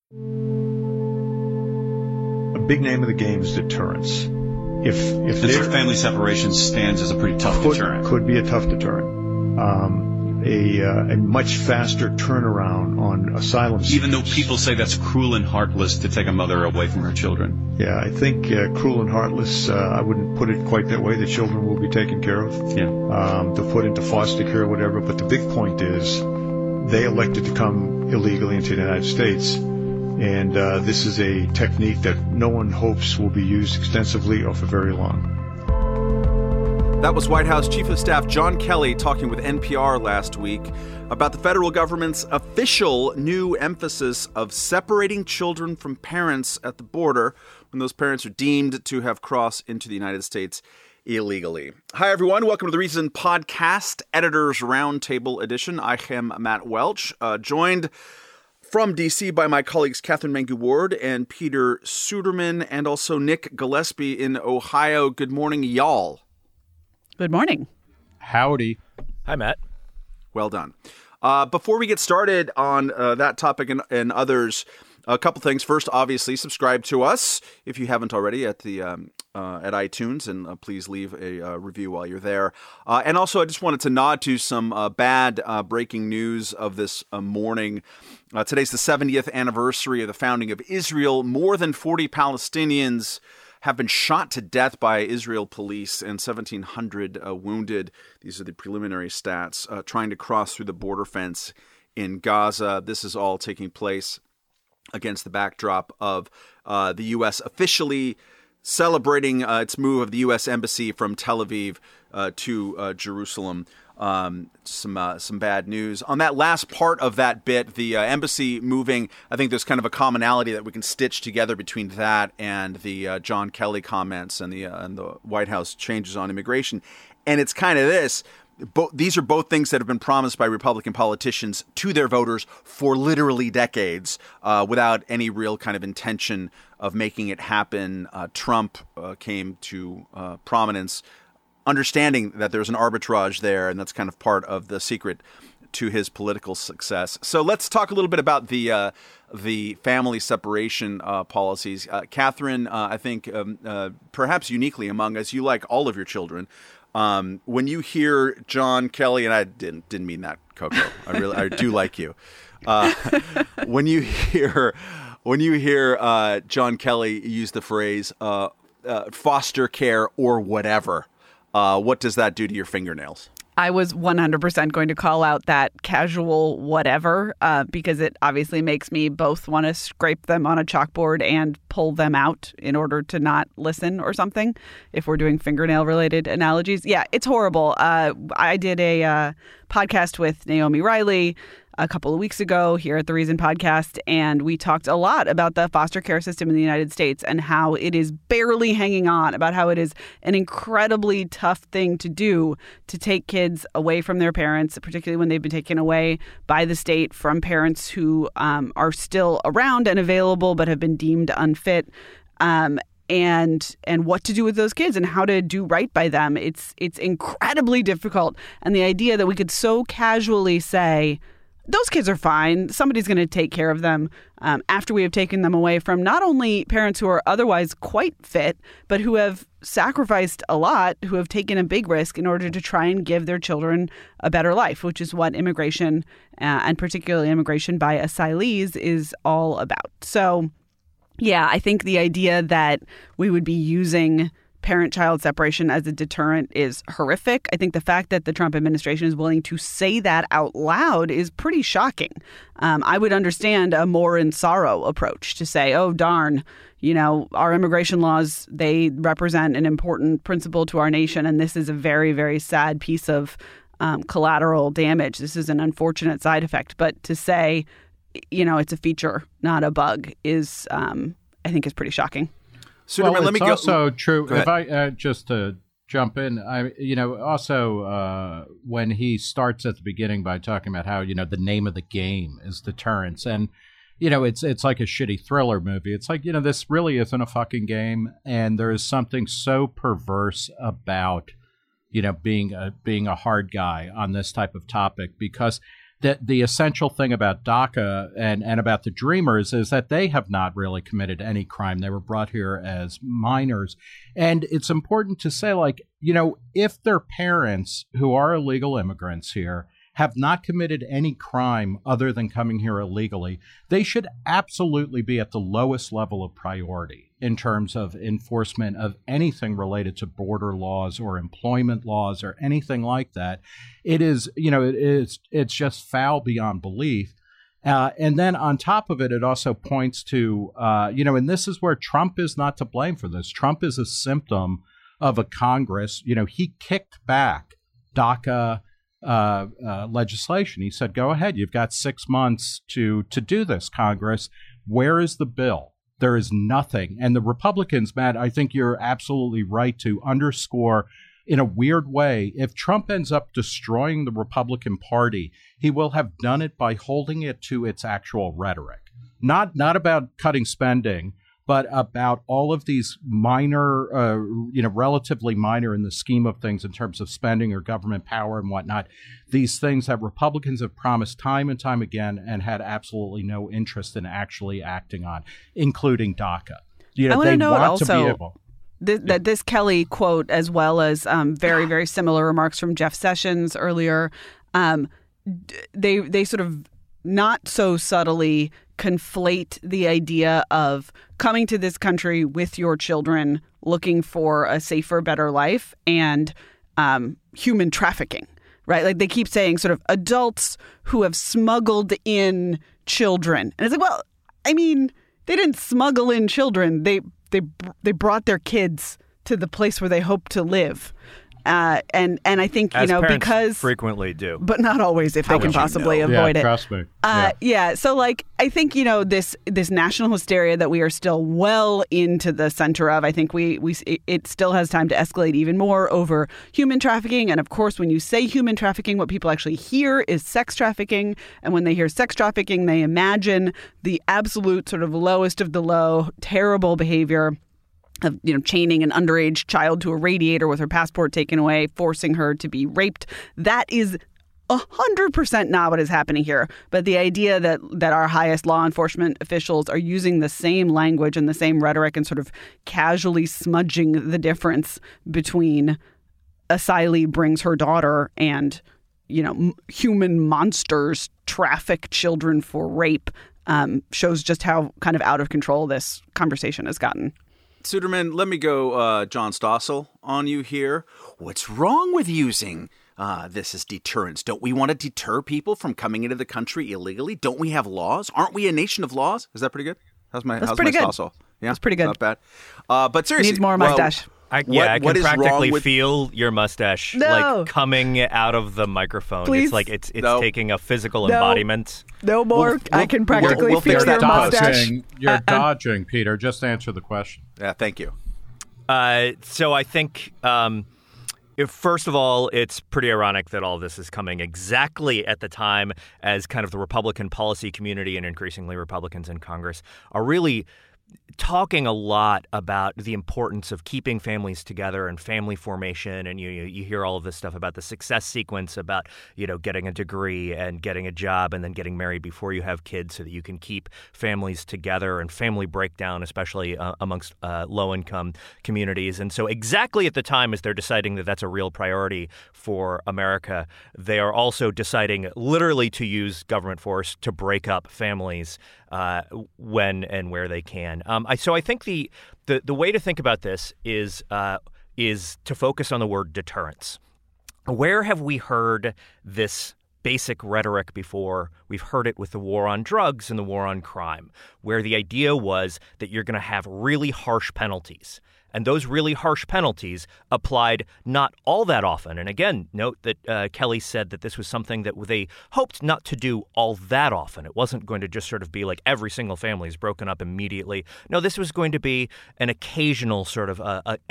A big name of the game is deterrence. If family separation stands as a pretty tough deterrent. Could be a tough deterrent. A much faster turnaround on asylum seekers. Even though people say that's cruel and heartless to take a mother away from her children. Yeah, I think cruel and heartless, I wouldn't put it quite that way. The children will be taken care of. Yeah. They'll put into foster care or whatever. But the big point is they elected to come illegally into the United States. And this is a technique that no one hopes will be used extensively or for very long. That was White House Chief of Staff John Kelly talking with NPR last week about the federal government's official new emphasis of separating children from parents at the border when those parents are deemed to have crossed into the United States illegally. Hi, everyone. Welcome to the Reason Podcast, Editors Roundtable Edition. I am Matt Welch, joined from D.C. by my colleagues Catherine Mangu-Ward and Peter Suderman, and also Nick Gillespie in Ohio. Good morning, y'all. Good morning. Howdy. Hi, Matt. Well done. Before we get started on that topic and others, a couple things. First, obviously, subscribe to us if you haven't already at iTunes, and please leave a review while you're there. And also, I just wanted to nod to some bad breaking news of this morning. Today's the 70th anniversary of the founding of Israel. More than 40 Palestinians have been shot to death by Israel police and 1,700 wounded. These are the preliminary stats, trying to cross through the border fence in Gaza. This is all taking place against the backdrop of the U.S. officially celebrating its move of the U.S. Embassy from Tel Aviv to Jerusalem. Some bad news. On that last part of that bit, the embassy moving, I think there's kind of a commonality that we can stitch together between that and the John Kelly comments and the White House changes on immigration. And it's kind of this. These are both things that have been promised by Republican politicians to their voters for literally decades without any real kind of intention of making it happen. Trump came to prominence understanding that there's an arbitrage there, and that's kind of part of the secret to his political success. So let's talk a little bit about the family separation policies. Catherine, I think perhaps uniquely among us, you like all of your children. When you hear John Kelly, and I didn't mean that, Coco. I do like you. When you hear John Kelly use the phrase foster care or whatever, what does that do to your fingernails? I was 100% going to call out that casual whatever because it obviously makes me both want to scrape them on a chalkboard and pull them out in order to not listen or something if we're doing fingernail-related analogies. Yeah, it's horrible. I did a podcast with Naomi Riley a couple of weeks ago here at the Reason Podcast, and we talked a lot about the foster care system in the United States and how it is barely hanging on, about how it is an incredibly tough thing to do to take kids away from their parents, particularly when they've been taken away by the state from parents who are still around and available but have been deemed unfit. And what to do with those kids and how to do right by them. It's incredibly difficult. And the idea that we could so casually say, those kids are fine, somebody's going to take care of them after we have taken them away from not only parents who are otherwise quite fit, but who have sacrificed a lot, who have taken a big risk in order to try and give their children a better life, which is what immigration and particularly immigration by asylees is all about. So, yeah, I think the idea that we would be using parent-child separation as a deterrent is horrific. I think the fact that the Trump administration is willing to say that out loud is pretty shocking. I would understand a more in sorrow approach to say, oh, darn, our immigration laws, they represent an important principle to our nation, and this is a very, very sad piece of collateral damage. This is an unfortunate side effect. But to say, it's a feature, not a bug, is, I think, is pretty shocking. Well, it's also true. If I just to jump in, also when he starts at the beginning by talking about how the name of the game is deterrence, and it's like a shitty thriller movie. It's like this really isn't a fucking game, and there is something so perverse about being a hard guy on this type of topic because the essential thing about DACA and about the Dreamers is that they have not really committed any crime. They were brought here as minors. And it's important to say, like, you know, if their parents who are illegal immigrants here have not committed any crime other than coming here illegally, they should absolutely be at the lowest level of priority in terms of enforcement of anything related to border laws or employment laws or anything like that. It is, you know, it's just foul beyond belief. And then on top of it, it also points to, you know, and this is where Trump is not to blame for this. Trump is a symptom of a Congress. You know, he kicked back DACA legislation. He said, go ahead. You've got 6 months to do this, Congress. Where is the bill? There is nothing. And the Republicans, Matt, I think you're absolutely right to underscore in a weird way, if Trump ends up destroying the Republican Party, he will have done it by holding it to its actual rhetoric. Not about cutting spending, but about all of these minor, relatively minor in the scheme of things in terms of spending or government power and whatnot, these things that Republicans have promised time and time again and had absolutely no interest in actually acting on, including DACA. You know, I want to note also that that this Kelly quote, as well as very, very similar remarks from Jeff Sessions earlier, they sort of not so subtly conflate the idea of coming to this country with your children looking for a safer, better life and human trafficking, right? Like they keep saying sort of adults who have smuggled in children. And it's like, well, I mean, they didn't smuggle in children. They brought their kids to the place where they hope to live. And I think, you know, because frequently do, but not always if they can possibly avoid it. Trust me. Yeah. So like, I think, you know, this national hysteria that we are still well into the center of, I think it still has time to escalate even more over human trafficking. And of course, when you say human trafficking, what people actually hear is sex trafficking. And when they hear sex trafficking, they imagine the absolute sort of lowest of the low, terrible behavior of, you know, chaining an underage child to a radiator with her passport taken away, forcing her to be raped. That is 100% not what is happening here. But the idea that our highest law enforcement officials are using the same language and the same rhetoric and sort of casually smudging the difference between asylee brings her daughter and, you know, human monsters traffic children for rape shows just how kind of out of control this conversation has gotten. Suderman, let me go John Stossel on you here. What's wrong with using this as deterrence? Don't we want to deter people from coming into the country illegally? Don't we have laws? Aren't we a nation of laws? Is that pretty good? How's my Stossel? Yeah, that's pretty good. Not bad. But seriously, needs more mustache. I can practically feel your mustache like coming out of the microphone. Please. It's like it's taking a physical embodiment. No more. I can practically feel your mustache. You're dodging, Peter. Just answer the question. Yeah, thank you. So I think, first of all, it's pretty ironic that all this is coming exactly at the time as kind of the Republican policy community and increasingly Republicans in Congress are really talking a lot about the importance of keeping families together and family formation. And you hear all of this stuff about the success sequence, about, you know, getting a degree and getting a job and then getting married before you have kids so that you can keep families together, and family breakdown, especially amongst low-income communities. And so exactly at the time as they're deciding that that's a real priority for America, they are also deciding literally to use government force to break up families when and where they can. So I think the way to think about this is to focus on the word deterrence. Where have we heard this basic rhetoric before? We've heard it with the war on drugs and the war on crime, where the idea was that you're going to have really harsh penalties. And those really harsh penalties applied not all that often. And again, note that Kelly said that this was something that they hoped not to do all that often. It wasn't going to just sort of be like every single family is broken up immediately. No, this was going to be an occasional sort of a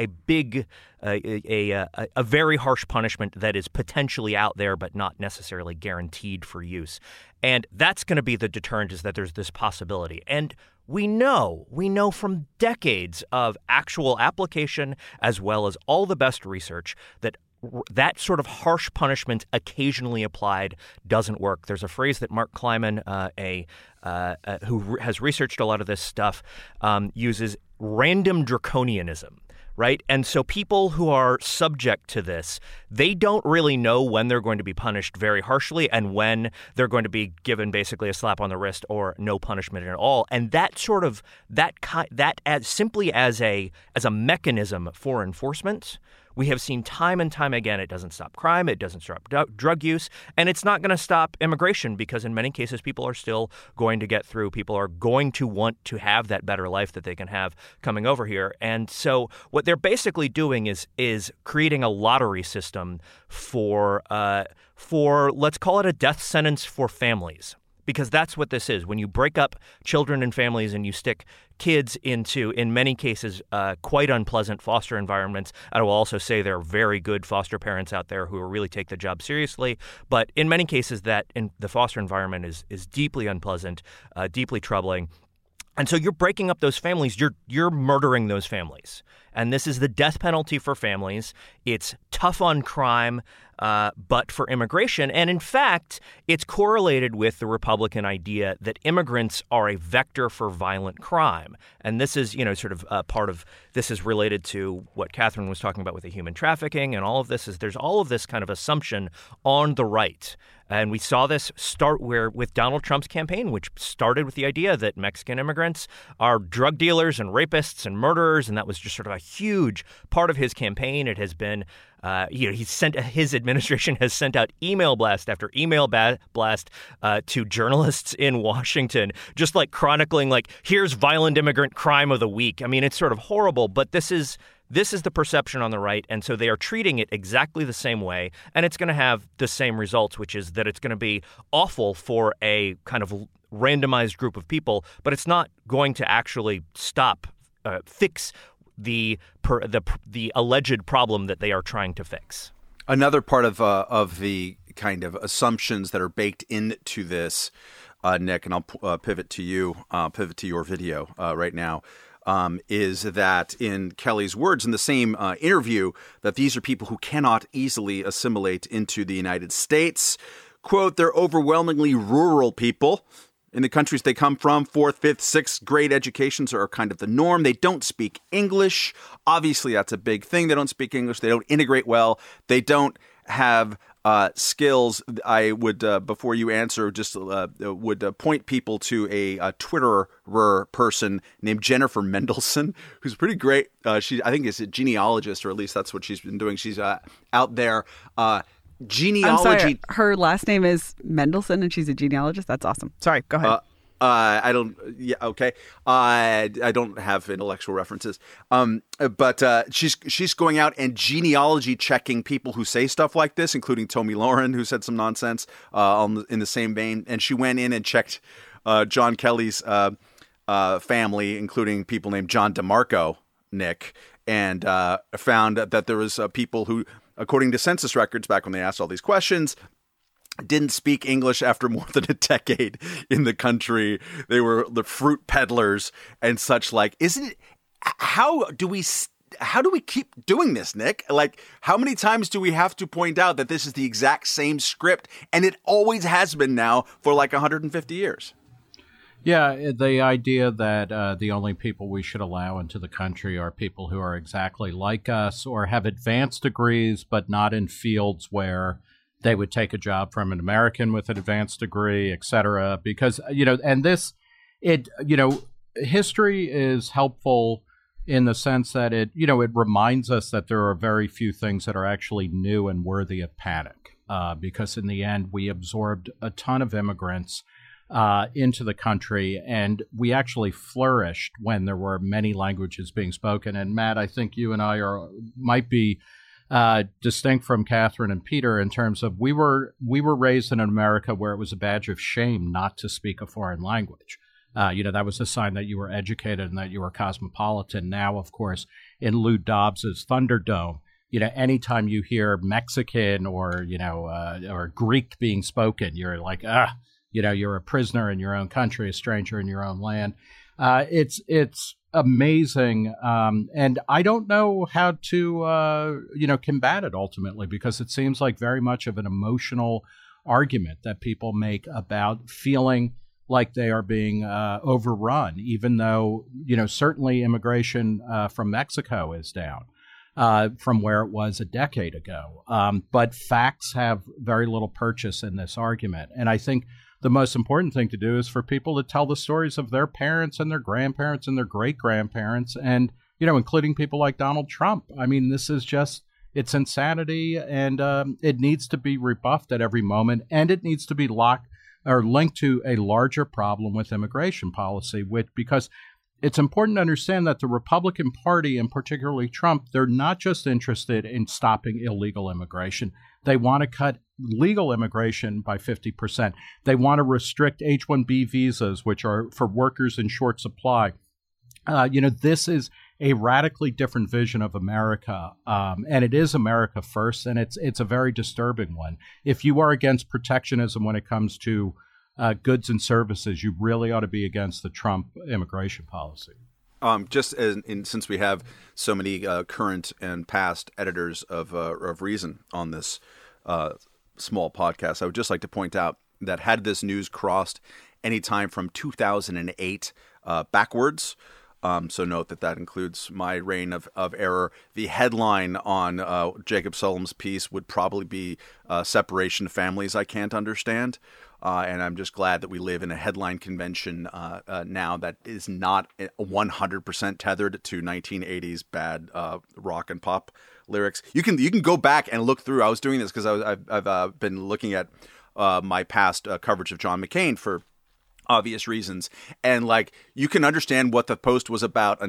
very harsh punishment that is potentially out there but not necessarily guaranteed for use. And that's going to be the deterrent, is that there's this possibility. And we know from decades of actual application as well as all the best research that that sort of harsh punishment occasionally applied doesn't work. There's a phrase that Mark Kleiman, who has researched a lot of this stuff, uses: random draconianism. Right. And so people who are subject to this, they don't really know when they're going to be punished very harshly and when they're going to be given basically a slap on the wrist or no punishment at all. And that sort of simply as a mechanism for enforcement, we have seen time and time again, it doesn't stop crime, it doesn't stop drug use, and it's not going to stop immigration because in many cases people are still going to get through. People are going to want to have that better life that they can have coming over here. And so what they're basically doing is creating a lottery system for let's call it a death sentence for families. Because that's what this is. When you break up children and families and you stick kids into, in many cases, quite unpleasant foster environments. I will also say there are very good foster parents out there who really take the job seriously. But in many cases, that in the foster environment is deeply unpleasant, deeply troubling. And so you're breaking up those families. You're murdering those families. And this is the death penalty for families. It's tough on crime, but for immigration. And in fact, it's correlated with the Republican idea that immigrants are a vector for violent crime. And this is, sort of part of this is related to what Catherine was talking about with the human trafficking. And all of this is there's all of this kind of assumption on the right. And we saw this start with Donald Trump's campaign, which started with the idea that Mexican immigrants are drug dealers and rapists and murderers. And that was just sort of a huge part of his campaign. It has been, his administration has sent out email blast after email blast to journalists in Washington, just like chronicling, like, here's violent immigrant crime of the week. I mean, it's sort of horrible, but this is the perception on the right, and so they are treating it exactly the same way, and it's going to have the same results, which is that it's going to be awful for a kind of randomized group of people, but it's not going to actually fix the alleged problem that they are trying to fix. Another part of the kind of assumptions that are baked into this, Nick, and I'll pivot to your video right now. Is that in Kelly's words in the same interview that these are people who cannot easily assimilate into the United States. Quote, they're overwhelmingly rural people. In the countries they come from, 4th, 5th, 6th grade educations are kind of the norm. They don't speak English. Obviously, that's a big thing. They don't speak English. They don't integrate well. They don't have skills. I would, before you answer, just would point people to a Twitterer person named Jennifer Mendelsohn, who's pretty great. I think is a genealogist, or at least that's what she's been doing. She's out there. Genealogy. I'm sorry, her last name is Mendelsohn, and she's a genealogist. That's awesome. Sorry, go ahead. I don't. Yeah, okay. I don't have intellectual references. But she's going out and genealogy checking people who say stuff like this, including Tomi Lahren, who said some nonsense in the same vein. And she went in and checked John Kelly's family, including people named John DeMarco, Nick, and found that there was people who, according to census records, back when they asked all these questions, didn't speak English after more than a decade in the country. They were the fruit peddlers and such like. How do we keep doing this, Nick? Like, how many times do we have to point out that this is the exact same script, and it always has been now for like 150 years? Yeah, the idea that the only people we should allow into the country are people who are exactly like us or have advanced degrees, but not in fields where they would take a job from an American with an advanced degree, et cetera. Because, history is helpful in the sense that it reminds us that there are very few things that are actually new and worthy of panic. Because in the end, we absorbed a ton of immigrants into the country, and we actually flourished when there were many languages being spoken. And Matt, I think you and I might be distinct from Catherine and Peter in terms of we were raised in America where it was a badge of shame not to speak a foreign language. That was a sign that you were educated and that you were cosmopolitan. Now, of course, in Lou Dobbs's Thunderdome, anytime you hear Mexican or Greek being spoken, you're like, you're a prisoner in your own country, a stranger in your own land. It's amazing. And I don't know how to, combat it ultimately, because it seems like very much of an emotional argument that people make about feeling like they are being overrun, even though, certainly immigration from Mexico is down from where it was a decade ago. But facts have very little purchase in this argument. And I think the most important thing to do is for people to tell the stories of their parents and their grandparents and their great-grandparents and, including people like Donald Trump. I mean, this is just, it's insanity, and it needs to be rebuffed at every moment, and it needs to be linked to a larger problem with immigration policy, because it's important to understand that the Republican Party, and particularly Trump, they're not just interested in stopping illegal immigration. They want to cut legal immigration by 50%. They want to restrict H-1B visas, which are for workers in short supply. This is a radically different vision of America, and it is America first, and it's a very disturbing one. If you are against protectionism when it comes to goods and services, you really ought to be against the Trump immigration policy. Since we have so many current and past editors of Reason on this small podcast, I would just like to point out that had this news crossed any time from 2008 backwards, so note that includes my reign of error, the headline on Jacob Sullum's piece would probably be Separation of Families I Can't Understand. And I'm just glad that we live in a headline convention now that is not 100% tethered to 1980s bad rock and pop lyrics. You can go back and look through. I was doing this because I've been looking at my past coverage of John McCain for obvious reasons, and you can understand what the Post was about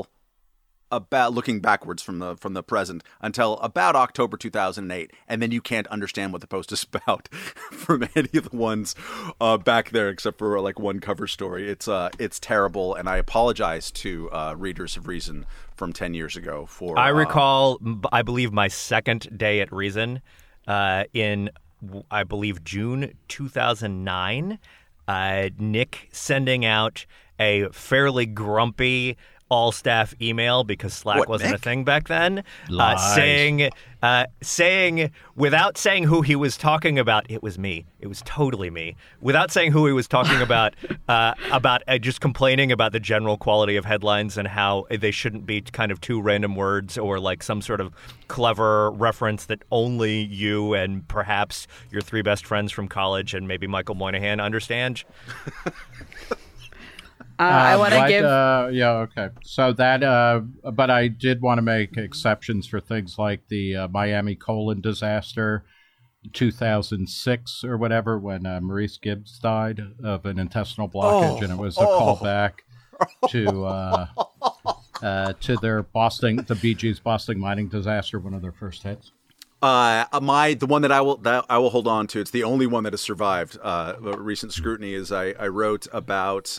looking backwards from the present until about October 2008, and then you can't understand what the Post is about from any of the ones back there, except for one cover story. It's terrible, and I apologize to readers of Reason from 10 years ago for. I recall, I believe, my second day at Reason in, I believe, June 2009. Nick sending out a fairly grumpy all-staff email, because Slack wasn't a thing back then, saying without saying who he was talking about, it was me. It was totally me. Without saying who he was talking about just complaining about the general quality of headlines and how they shouldn't be kind of two random words or some sort of clever reference that only you and perhaps your three best friends from college and maybe Michael Moynihan understand. I want to give. Okay. So that, but I did want to make exceptions for things like the Miami colon disaster, 2006 or whatever, when Maurice Gibbs died of an intestinal blockage, and it was a callback to their the Bee Gees Boston mining disaster, one of their first hits. The one that I will hold on to, it's the only one that has survived recent scrutiny, is I wrote about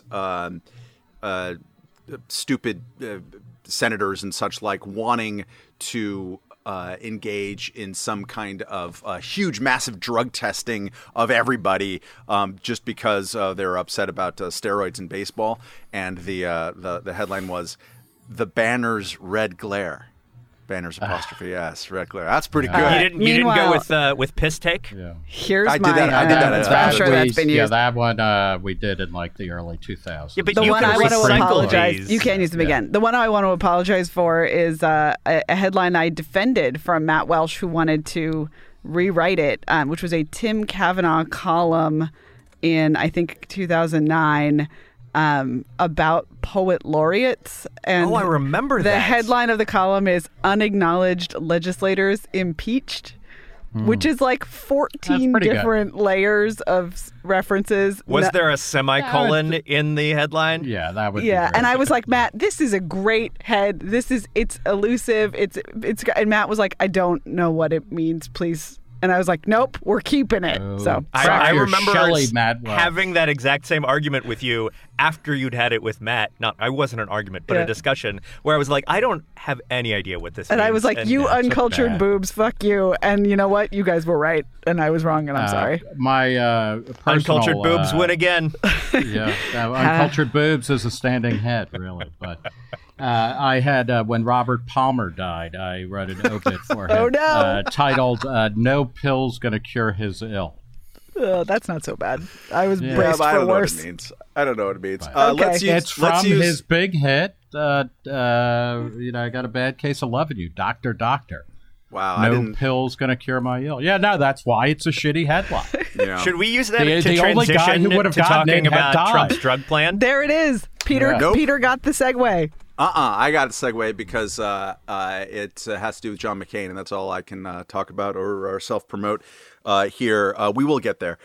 stupid senators and such wanting to engage in some kind of huge, massive drug testing of everybody just because they're upset about steroids in baseball. And the headline was, "The Banner's Red Glare." Banners apostrophe S, red glare. That's pretty good. You didn't go with piss take? Yeah. Here's I did that. I'm sure that's been used. Yeah, that one we did in the early 2000s. Yeah, but the one I want to apologize. You can't use them again. The one I want to apologize for is a headline I defended from Matt Welsh, who wanted to rewrite it, which was a Tim Kavanaugh column in, I think, 2009. About poet laureates. And I remember that. The headline of the column is "Unacknowledged Legislators Impeached," which is 14 different layers of references. Was there a semicolon in the headline? Yeah, that would be great. And I was like, Matt, this is a great head. It's elusive. It's and Matt was like, I don't know what it means. Please And I was like, nope, we're keeping it. So I remember Shelley having that exact same argument with you after you'd had it with Matt. I wasn't an argument, but a discussion where I was like, I don't have any idea what this means. And I was like, you uncultured boobs, fuck you. And you know what? You guys were right, and I was wrong, and I'm sorry. My personal, uncultured boobs win again. Yeah, uncultured boobs is a standing head, really. But I had, when Robert Palmer died, I wrote an obit for him. Oh, no. Titled, No Pill's Gonna Cure His Ill. That's not so bad. I was braced for worse. I don't know what it means. Okay. It's from his big hit, I got a bad case of loving you, Doctor. Wow. No pill's going to cure my ill. Yeah, no, that's why it's a shitty headline. Yeah. Should we use that the to only guy transition who would have to gotten talking it had about died. Trump's drug plan? There it is. Peter Nope. Peter got the segue. I got a segue because it has to do with John McCain, and that's all I can talk about or self-promote here. We will get there.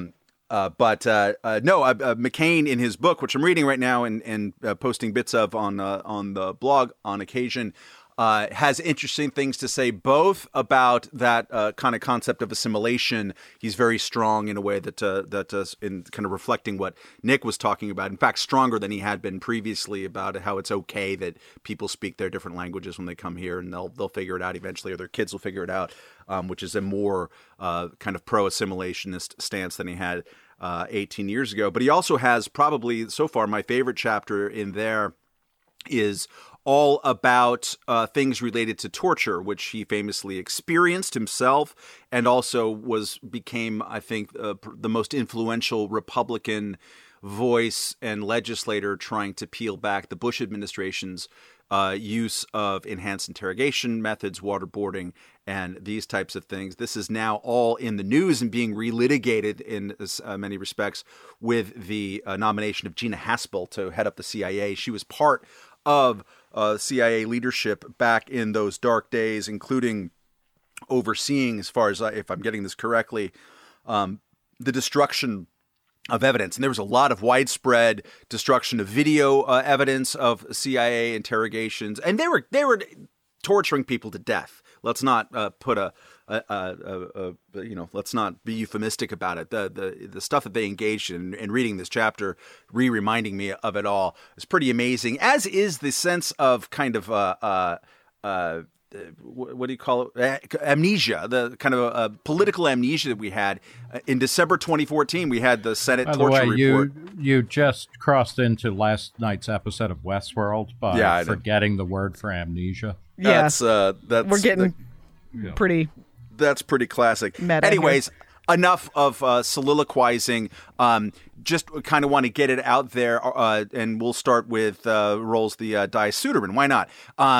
McCain in his book, which I'm reading right now and posting bits of on the blog on occasion, has interesting things to say, both about that kind of concept of assimilation. He's very strong in a way that in kind of reflecting what Nick was talking about. In fact, stronger than he had been previously about how it's okay that people speak their different languages when they come here, and they'll figure it out eventually, or their kids will figure it out, which is a more kind of pro-assimilationist stance than he had 18 years ago. But he also has probably so far my favorite chapter in there is all about things related to torture, which he famously experienced himself, and also became, I think, the most influential Republican voice and legislator trying to peel back the Bush administration's use of enhanced interrogation methods, waterboarding, and these types of things. This is now all in the news and being relitigated in many respects with the nomination of Gina Haspel to head up the CIA. She was part of CIA leadership back in those dark days, including overseeing, as far as if I'm getting this correctly, the destruction of evidence. And there was a lot of widespread destruction of video evidence of CIA interrogations, and they were torturing people to death. Let's not put let's not be euphemistic about it. The stuff that they engaged in, and reading this chapter, reminding me of it all, is pretty amazing. As is the sense of kind of what do you call it? Amnesia, the kind of political amnesia that we had in December 2014. We had the Senate torture report. You just crossed into last night's episode of Westworld by forgetting the word for amnesia. Yeah, that's we're getting pretty. That's pretty classic. Anyways, enough of soliloquizing. Just kind of want to get it out there, and we'll start with Rolls the Diacetyramine. Why not?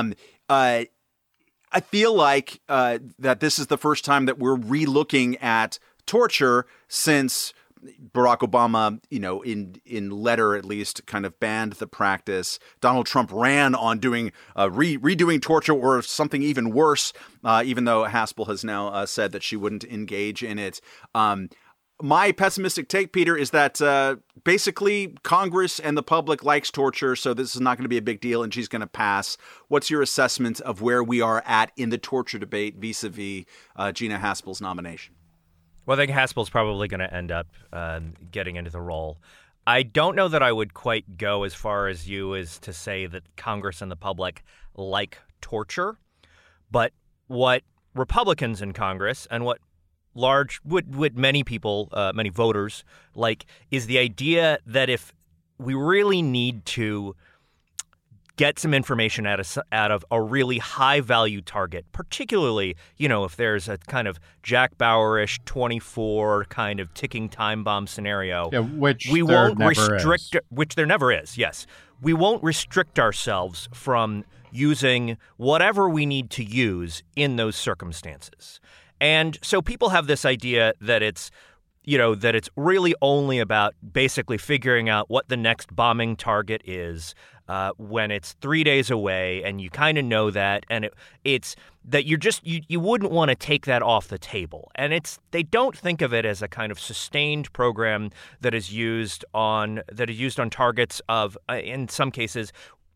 I feel like that this is the first time that we're re-looking at torture since Barack Obama, in letter at least, kind of banned the practice. Donald Trump ran on doing redoing torture or something even worse, even though Haspel has now said that she wouldn't engage in it. My pessimistic take, Peter, is that basically Congress and the public likes torture, so this is not going to be a big deal, and she's going to pass. What's your assessment of where we are at in the torture debate vis-a-vis Gina Haspel's nomination? Well, I think Haspel's probably going to end up getting into the role. I don't know that I would quite go as far as you as to say that Congress and the public like torture, but what Republicans in Congress and what many people, many voters like, is the idea that if we really need to get some information out of a really high value target, particularly, if there's a kind of Jack Bauer-ish 24 kind of ticking time bomb scenario, which there never is. Yes, we won't restrict ourselves from using whatever we need to use in those circumstances. And so people have this idea that it's really only about basically figuring out what the next bombing target is when it's 3 days away, and you kind of know that, and it's that you wouldn't want to take that off the table. And they don't think of it as a kind of sustained program that is used on targets of, in some cases,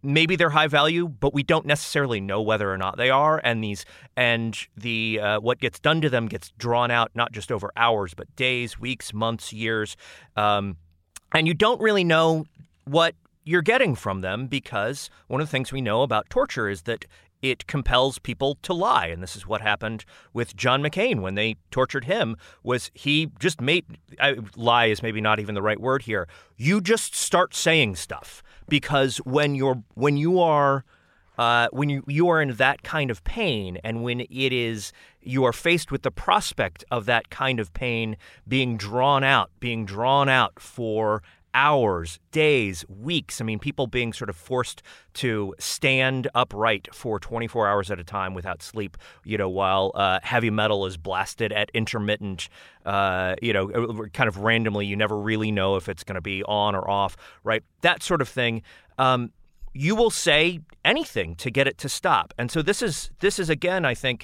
maybe they're high value, but we don't necessarily know whether or not they are. And what gets done to them gets drawn out not just over hours, but days, weeks, months, years. And you don't really know what you're getting from them, because one of the things we know about torture is that it compels people to lie. And this is what happened with John McCain when they tortured him, was he just lie is maybe not even the right word here. You just start saying stuff, because when you are in that kind of pain, and when you are faced with the prospect of that kind of pain being drawn out for hours, days, weeks. I mean, people being sort of forced to stand upright for 24 hours at a time without sleep, while heavy metal is blasted at intermittent, kind of randomly. You never really know if it's going to be on or off, right? That sort of thing. You will say anything to get it to stop. And so this is again, I think,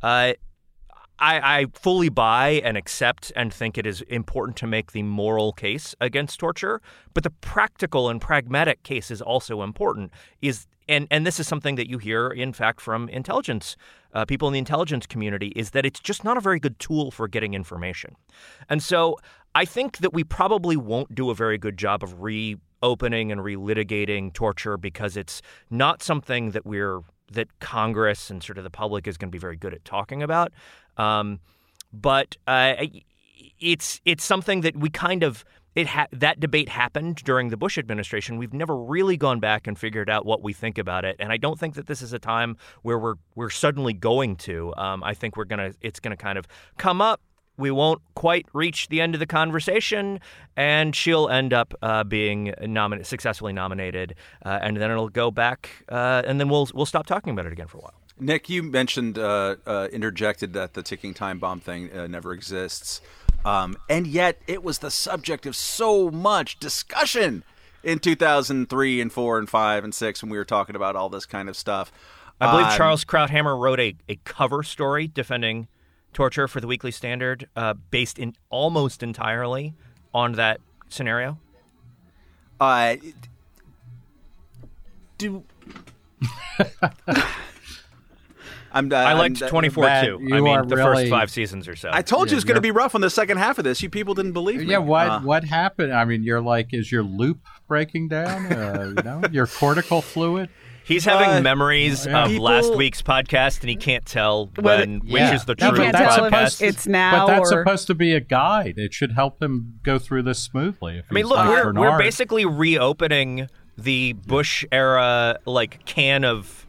I fully buy and accept and think it is important to make the moral case against torture, but the practical and pragmatic case is also important. And this is something that you hear, in fact, from intelligence people in the intelligence community, is that it's just not a very good tool for getting information. And so I think that we probably won't do a very good job of reopening and relitigating torture, because it's not something that Congress and sort of the public is going to be very good at talking about. But it's something that we kind of that debate happened during the Bush administration. We've never really gone back and figured out what we think about it, and I don't think that this is a time where we're suddenly going to. I think it's gonna kind of come up. We won't quite reach the end of the conversation, and she'll end up being successfully nominated, and then it'll go back, and then we'll stop talking about it again for a while. Nick, you mentioned, interjected that the ticking time bomb thing never exists, and yet it was the subject of so much discussion in 2003 and 4 and 5 and 6 when we were talking about all this kind of stuff. I believe Charles Krauthammer wrote a cover story defending torture for the Weekly Standard, based in almost entirely on that scenario. I liked 24 too. I mean, the first 5 seasons or so. I told you it was going to be rough on the second half of this. You people didn't believe me. Yeah, what happened? I mean, you're like, is your loop breaking down? Your cortical fluid? He's having memories of last week's podcast, and he can't tell which is the true podcast. It's now, but that's supposed to be a guide. It should help him go through this smoothly. I mean, look, we're basically reopening the Bush era can of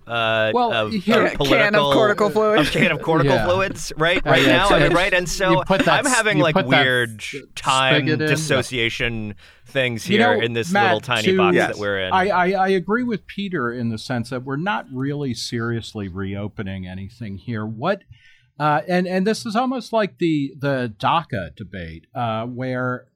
can of cortical fluids. Can of cortical fluids, right now. I mean, right, and so I'm having weird time dissociation things here in this Matt, little tiny box that we're in. I agree with Peter in the sense that we're not really seriously reopening anything here. And this is almost like the DACA debate, where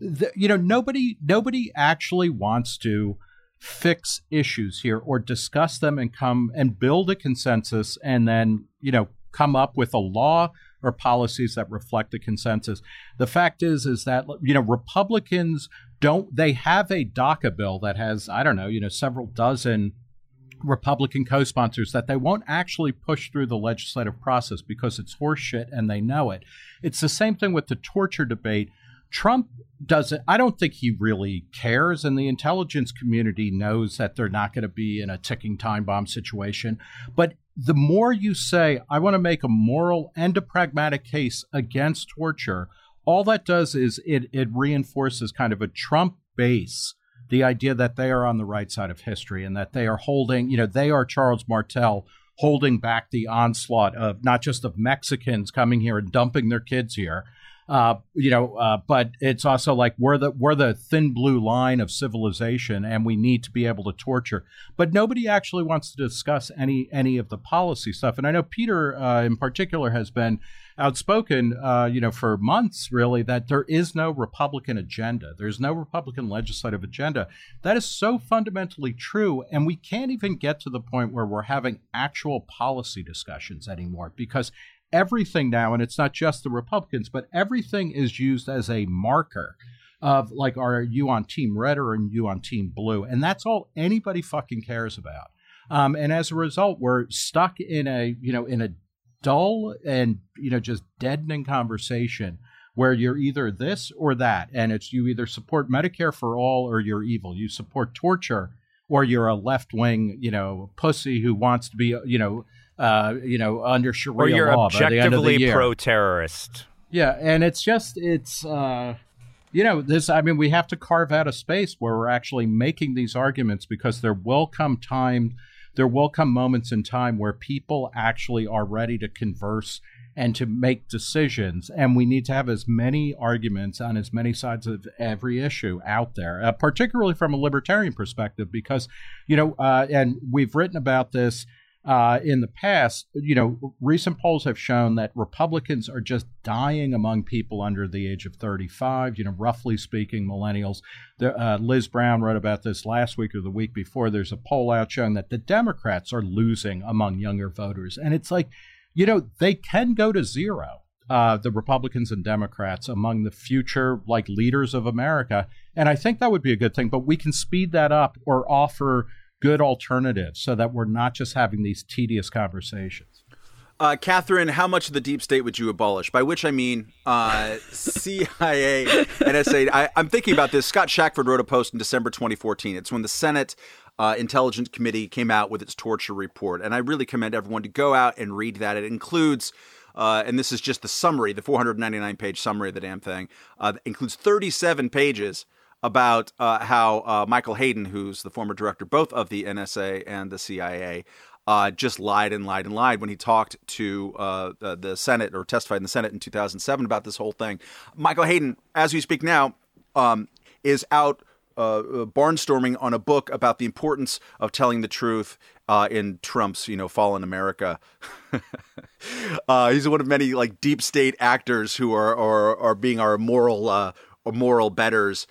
nobody actually wants to fix issues here or discuss them and come and build a consensus and then come up with a law or policies that reflect the consensus. The fact is that Republicans they have a DACA bill that has several dozen Republican co-sponsors that they won't actually push through the legislative process because it's horseshit and they know it. It's the same thing with the torture debate. Trump doesn't. I don't think he really cares, and the intelligence community knows that they're not going to be in a ticking time bomb situation. But the more you say, I want to make a moral and a pragmatic case against torture, all that does is it reinforces kind of a Trump base, the idea that they are on the right side of history and that they are holding, they are Charles Martel holding back the onslaught of not just of Mexicans coming here and dumping their kids here, but it's also like we're the thin blue line of civilization and we need to be able to torture. But nobody actually wants to discuss any of the policy stuff. And I know Peter in particular has been outspoken, for months, really, that there is no Republican agenda. There's no Republican legislative agenda. That is so fundamentally true. And we can't even get to the point where we're having actual policy discussions anymore, because everything now, and it's not just the Republicans, but everything is used as a marker of like, are you on team red or are you on team blue? And that's all anybody fucking cares about. And as a result, we're stuck in a dull and, just deadening conversation where you're either this or that. And it's you either support Medicare for all or you're evil. You support torture or you're a left-wing, pussy who wants to be, under Sharia or you're law by the end of the year. Objectively pro-terrorist. Yeah, and it's we have to carve out a space where we're actually making these arguments, because there will come moments in time where people actually are ready to converse and to make decisions. And we need to have as many arguments on as many sides of every issue out there, particularly from a libertarian perspective, because, and we've written about this in the past, recent polls have shown that Republicans are just dying among people under the age of 35, roughly speaking, millennials. Liz Brown wrote about this last week or the week before. There's a poll out showing that the Democrats are losing among younger voters. And it's like, they can go to zero, the Republicans and Democrats, among the future leaders of America. And I think that would be a good thing. But we can speed that up or offer good alternatives so that we're not just having these tedious conversations. Catherine, how much of the deep state would you abolish? By which I mean CIA, NSA. I'm thinking about this. Scott Shackford wrote a post in December 2014. It's when the Senate Intelligence Committee came out with its torture report. And I really commend everyone to go out and read that. It includes, and this is just the summary, the 499-page summary of the damn thing, includes 37 pages about how Michael Hayden, who's the former director both of the NSA and the CIA, just lied and lied and lied when he talked to the Senate, or testified in the Senate in 2007 about this whole thing. Michael Hayden, as we speak now, is out barnstorming on a book about the importance of telling the truth in Trump's, fallen America. He's one of many deep state actors who are being our moral betters.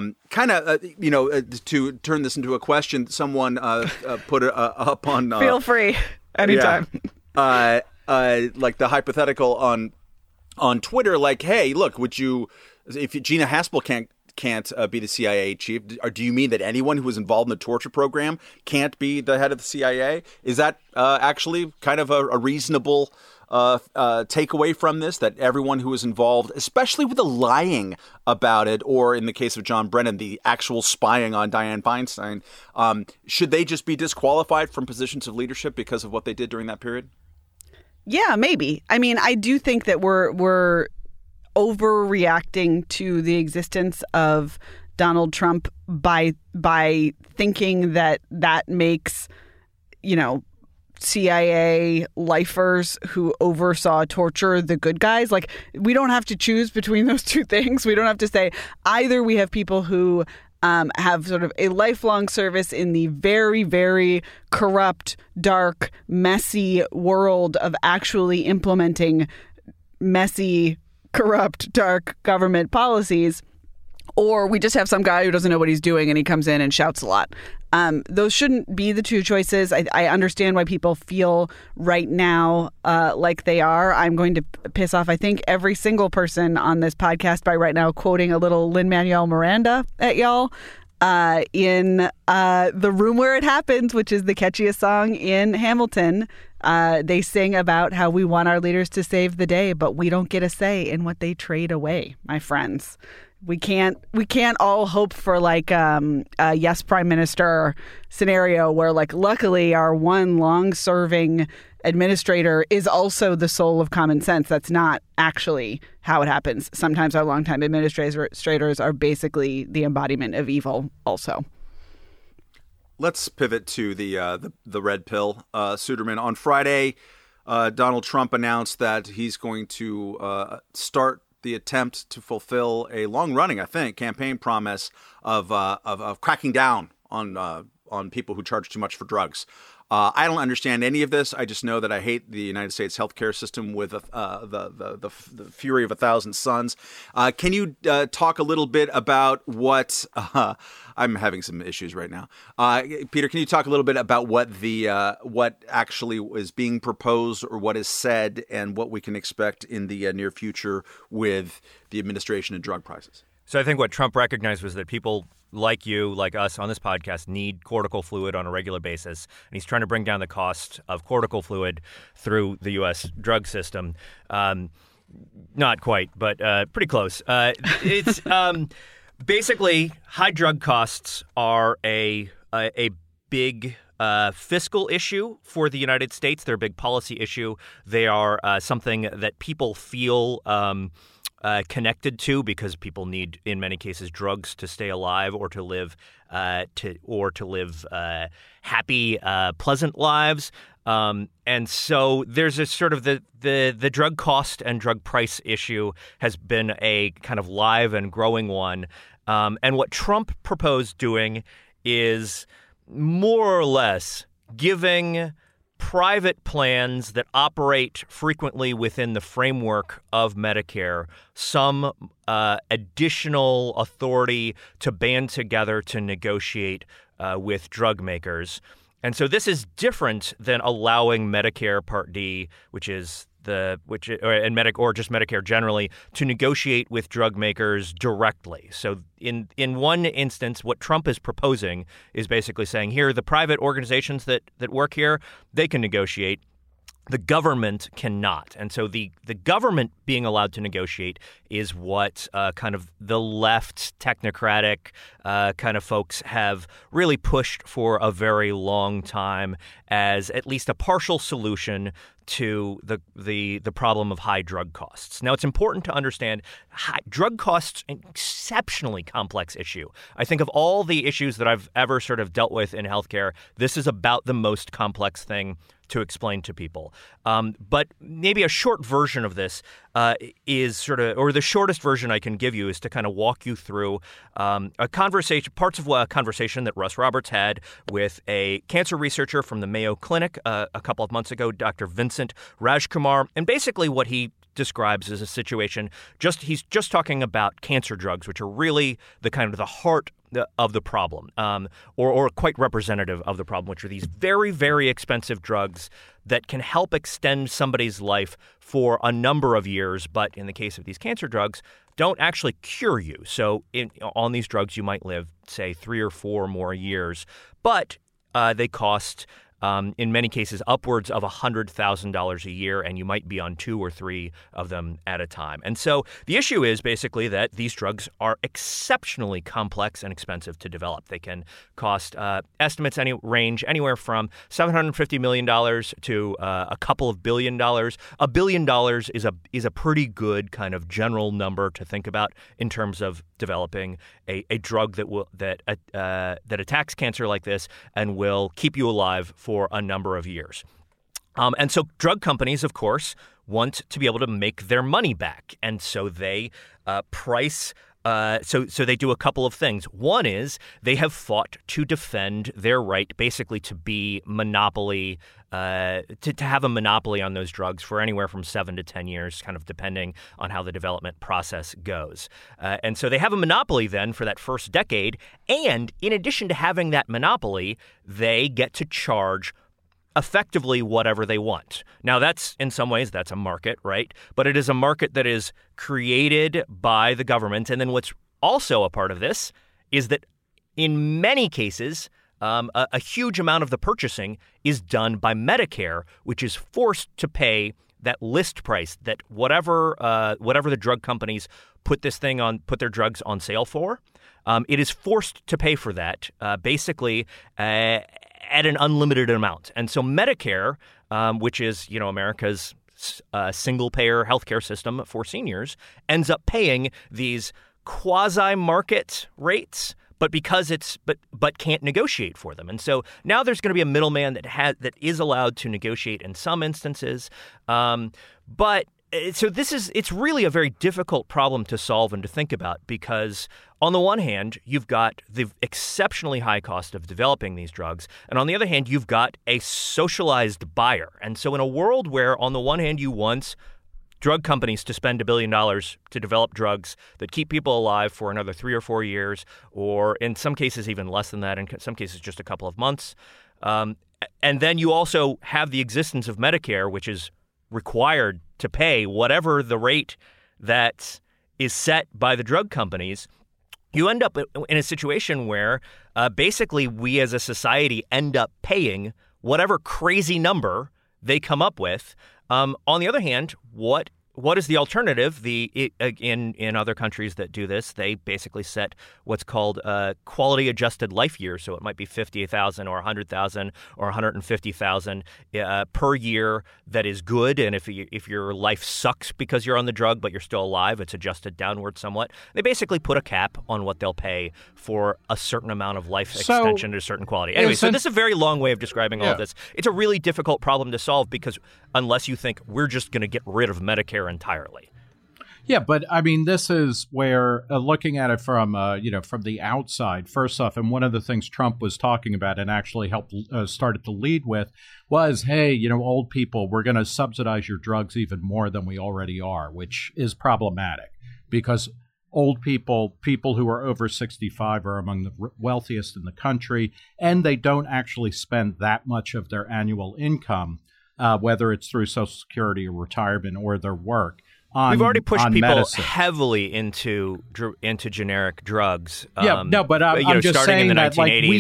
To turn this into a question, someone put it up on. Feel free anytime. Yeah, the hypothetical on Twitter, hey, look, would you, if Gina Haspel can't be the CIA chief, or do you mean that anyone who was involved in the torture program can't be the head of the CIA? Is that actually kind of a reasonable takeaway from this, that everyone who was involved, especially with the lying about it, or in the case of John Brennan, the actual spying on Dianne Feinstein, should they just be disqualified from positions of leadership because of what they did during that period? Yeah, maybe. I mean, I do think that we're overreacting to the existence of Donald Trump by thinking that makes, CIA lifers who oversaw torture the good guys. We don't have to choose between those two things. We don't have to say either we have people who have sort of a lifelong service in the very, very corrupt, dark, messy world of actually implementing messy, corrupt, dark government policies, or we just have some guy who doesn't know what he's doing and he comes in and shouts a lot. Those shouldn't be the two choices. I understand why people feel right now like they are. I'm going to piss off, I think, every single person on this podcast by right now quoting a little Lin-Manuel Miranda at y'all in The Room Where It Happens, which is the catchiest song in Hamilton. They sing about how we want our leaders to save the day, but we don't get a say in what they trade away, my friends. We can't all hope for a yes prime minister scenario where luckily our one long-serving administrator is also the soul of common sense. That's not actually how it happens. Sometimes our longtime administrators are basically the embodiment of evil also. Let's pivot to the red pill. Suderman, on Friday, Donald Trump announced that he's going to start the attempt to fulfill a long-running, I think, campaign promise of cracking down on people who charge too much for drugs. I don't understand any of this. I just know that I hate the United States healthcare system with the fury of 1,000 suns. Can you talk a little bit about what I'm having some issues right now. Peter, can you talk a little bit about what actually is being proposed or what is said and what we can expect in the near future with the administration and drug prices? So I think what Trump recognized was that people like you, like us on this podcast, need cortical fluid on a regular basis. And he's trying to bring down the cost of cortical fluid through the U.S. drug system. Not quite, but pretty close. It's basically high drug costs are a big fiscal issue for the United States. They're a big policy issue. They are something that people feel connected to because people need, in many cases, drugs to stay alive or to live happy, pleasant lives. And so there's a sort of the drug cost and drug price issue has been a kind of live and growing one. And what Trump proposed doing is more or less giving private plans that operate frequently within the framework of Medicare some additional authority to band together to negotiate with drug makers. And so this is different than allowing Medicare Part D, or just Medicare generally, to negotiate with drug makers directly. So in one instance, what Trump is proposing is basically saying, here, the private organizations that work here, they can negotiate. The government cannot. And so the government being allowed to negotiate is what kind of the left technocratic kind of folks have really pushed for a very long time as at least a partial solution to the problem of high drug costs. Now, it's important to understand drug costs an exceptionally complex issue. I think of all the issues that I've ever sort of dealt with in healthcare, this is about the most complex thing to explain to people. But maybe a short version of this is sort of, or the shortest version I can give you is to kind of walk you through a conversation, parts of a conversation that Russ Roberts had with a cancer researcher from the Mayo Clinic a couple of months ago, Dr. Vincent Rajkumar. And basically what he describes as a situation, he's just talking about cancer drugs, which are really the kind of the heart of the problem, or quite representative of the problem, which are these very, very expensive drugs that can help extend somebody's life for a number of years, but in the case of these cancer drugs, don't actually cure you. So on these drugs, you might live, say, 3 or 4 more years, but they cost in many cases upwards of $100,000 a year, and you might be on 2 or 3 of them at a time. And so the issue is basically that these drugs are exceptionally complex and expensive to develop. They can cost estimates range anywhere from $750 million to a couple of $1 billion. $1 billion is a pretty good kind of general number to think about in terms of developing a drug that attacks cancer like this and will keep you alive for a number of years. And so drug companies, of course, want to be able to make their money back. And so they price. So they do a couple of things. One is they have fought to defend their right basically to be monopoly, to have a monopoly on those drugs for anywhere from 7 to 10 years, kind of depending on how the development process goes. And so they have a monopoly then for that first decade. And in addition to having that monopoly, they get to charge effectively whatever they want. Now, in some ways, that's a market, right? But it is a market that is created by the government. And then what's also a part of this is that in many cases, a huge amount of the purchasing is done by Medicare, which is forced to pay that list price that whatever the drug companies put their drugs on sale for, it is forced to pay for that, basically at an unlimited amount. And so Medicare, which is, America's single-payer healthcare system for seniors, ends up paying these quasi-market rates, but can't negotiate for them. And so now there's going to be a middleman that is allowed to negotiate in some instances, but so it's really a very difficult problem to solve and to think about because on the one hand, you've got the exceptionally high cost of developing these drugs. And on the other hand, you've got a socialized buyer. And so in a world where on the one hand, you want drug companies to spend $1 billion to develop drugs that keep people alive for another 3 or 4 years, or in some cases even less than that, in some cases just a couple of months. And then you also have the existence of Medicare, which is required to pay whatever the rate that is set by the drug companies, you end up in a situation where basically we as a society end up paying whatever crazy number they come up with. On the other hand, what is the alternative? In other countries that do this, they basically set what's called quality adjusted life years. So it might be 50,000 or 100,000 or 150,000 per year that is good. And if your life sucks because you're on the drug but you're still alive, it's adjusted downward somewhat. They basically put a cap on what they'll pay for a certain amount of life extension to a certain quality. Anyway, so this is a very long way of describing all of this. It's a really difficult problem to solve because unless you think we're just going to get rid of Medicare entirely. Yeah, but I mean, this is where looking at it from from the outside. First off, and one of the things Trump was talking about and actually helped started to lead with was, hey, old people, we're going to subsidize your drugs even more than we already are, which is problematic because old people who are over 65 are among the wealthiest in the country, and they don't actually spend that much of their annual income, whether it's through Social Security or retirement or their work. We've already pushed people medicine. Heavily into generic drugs. But I'm just saying that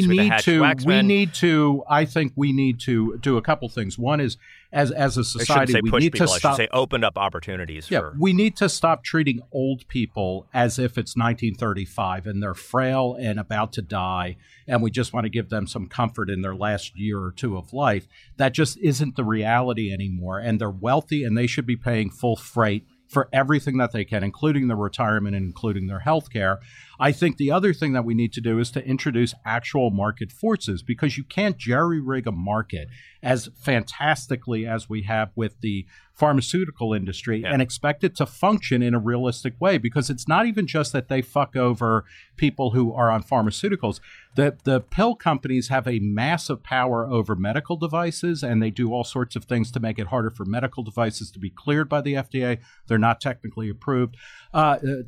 we need to. I think we need to do a couple things. One is, as a society, we need to stop. I should say opened up opportunities. We need to stop treating old people as if it's 1935 and they're frail and about to die, and we just want to give them some comfort in their last year or two of life. That just isn't the reality anymore. And they're wealthy, and they should be paying full freight for everything that they can, including their retirement and including their health care. I think the other thing that we need to do is to introduce actual market forces, because you can't jerry-rig a market as fantastically as we have with the pharmaceutical industry and expect it to function in a realistic way, because it's not even just that they fuck over people who are on pharmaceuticals. The pill companies have a massive power over medical devices, and they do all sorts of things to make it harder for medical devices to be cleared by the FDA. They're not technically approved by the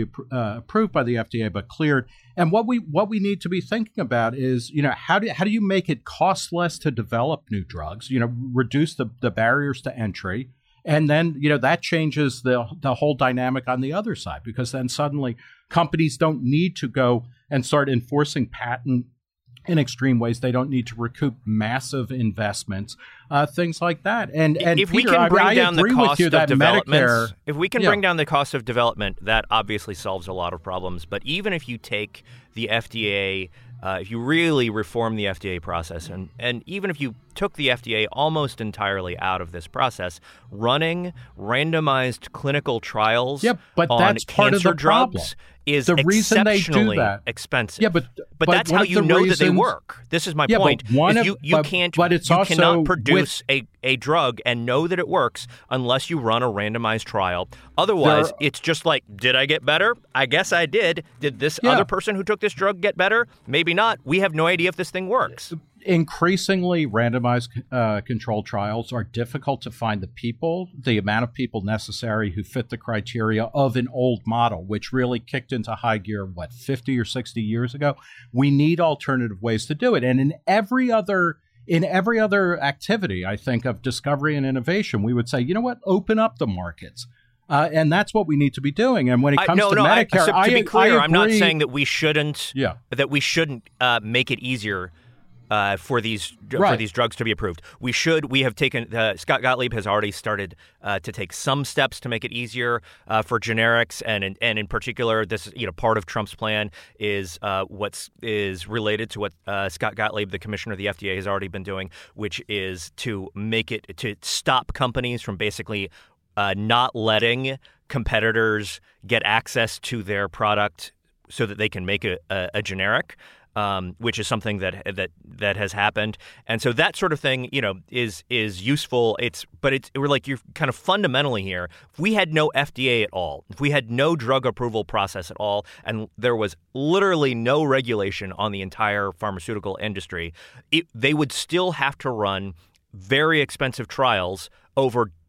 FDA, but cleared. And what we need to be thinking about is, how do you make it cost less to develop new drugs? Reduce the barriers to entry, and then that changes the whole dynamic on the other side, because then suddenly companies don't need to go and start enforcing patent in extreme ways. They don't need to recoup massive investments, things like that. And if we Peter, can bring down the cost of development, if we can bring down the cost of development, that obviously solves a lot of problems. But even if you take the FDA, if you really reform the FDA process, and even if you took the FDA almost entirely out of this process, running randomized clinical trials but on that's part cancer of the problem. drugs is the reason exceptionally they do that. expensive. Yeah, but that's how you know that they work. This is my point. You cannot produce a drug and know that it works unless you run a randomized trial. Otherwise, it's just like, did I get better? I guess I did. Did this other person who took this drug get better? Maybe not. We have no idea if this thing works. Increasingly, randomized controlled trials are difficult to find the amount of people necessary who fit the criteria of an old model, which really kicked into high gear, 50 or 60 years ago. We need alternative ways to do it. And in every other activity, I think, of discovery and innovation, we would say, open up the markets. And that's what we need to be doing. And when it comes to Medicare, to be clear, I'm not saying that we shouldn't make it easier for these drugs to be approved. We have taken Scott Gottlieb has already started to take some steps to make it easier for generics, and in particular, this part of Trump's plan is what is related to what Scott Gottlieb, the commissioner of the FDA, has already been doing, which is to stop companies from basically not letting competitors get access to their product so that they can make a generic. Which is something that has happened, and so that sort of thing, is useful. We're like, you're kind of fundamentally here. If we had no FDA at all, if we had no drug approval process at all, and there was literally no regulation on the entire pharmaceutical industry, they would still have to run very expensive trials over